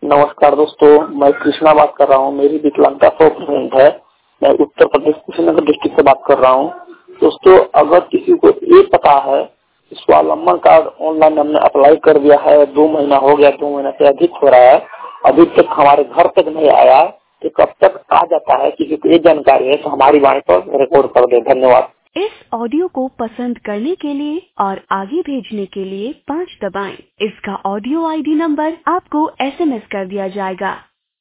नमस्कार दोस्तों, मैं कृष्णा बात कर रहा हूँ। मेरी विकलांगता 100% है। मैं उत्तर प्रदेश कुशीनगर डिस्ट्रिक्ट से बात कर रहा हूँ। दोस्तों, अगर किसी को ये पता है स्वावलंबन कार्ड ऑनलाइन हमने अप्लाई कर दिया है, 2 महीना हो गया, 2 महीना से अधिक हो रहा है, अभी तक हमारे घर तक नहीं आया, तो कब तक आ जाता है? किसी को ये जानकारी है तो हमारी वाणी पर रिकॉर्ड कर दे। धन्यवाद। इस ऑडियो को पसंद करने के लिए और आगे भेजने के लिए 5 दबाएं। इसका ऑडियो आईडी नंबर आपको SMS कर दिया जाएगा।